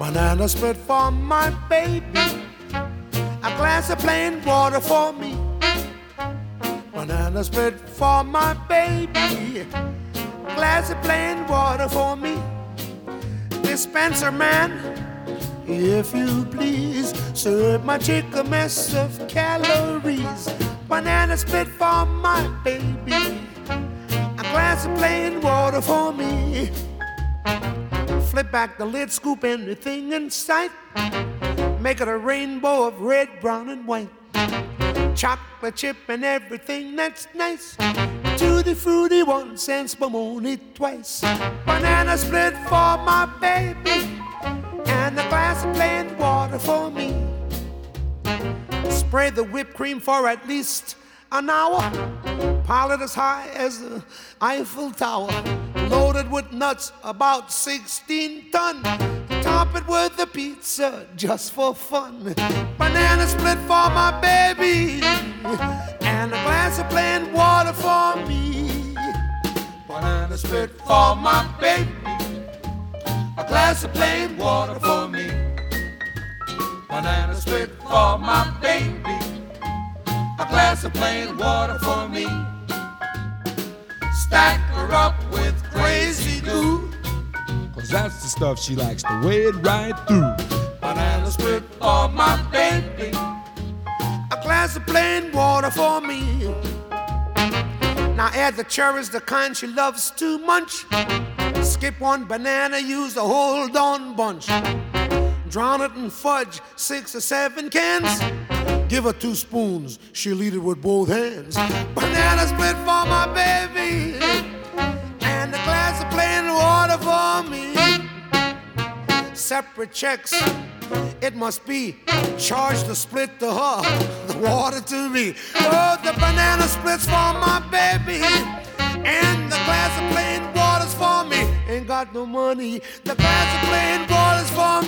Banana split for my baby, a glass of plain water for me. Banana split for my baby, a glass of plain water for me. Dispenser man, if you please, serve my chick a mess of calories. Banana split for my baby, a glass of plain water for me. Flip back the lid, scoop anything in sight, make it a rainbow of red, brown, and white. Chocolate chip and everything that's nice. Tutti frutti, 1 cent, spumoni twice. Banana split for my baby, and a glass of plain water for me. Spray the whipped cream for at least an hour. Pile it as high as the Eiffel Tower. Loaded with nuts, about 16 ton. Top it with a pizza just for fun. Banana split for my baby, and a glass of plain water for me. Banana split for my baby, a glass of plain water for me. Banana split for my baby, a glass of plain water for me. Stack her up with crazy glue, 'cause that's the stuff she likes to wade right through. Banana split for my baby, a glass of plain water for me. Now add the cherries, the kind she loves to munch. Skip 1 banana, use the whole darn bunch. Drown it in fudge, 6 or 7 cans. Give her 2 spoons, she'll eat it with both hands. Banana split for my baby, and a glass of plain water for me. Separate checks, it must be. Charge the split to her, the water to me. Oh, the banana splits for my baby, and the glass of plain water's for me. Ain't got no money, the glass of plain water's for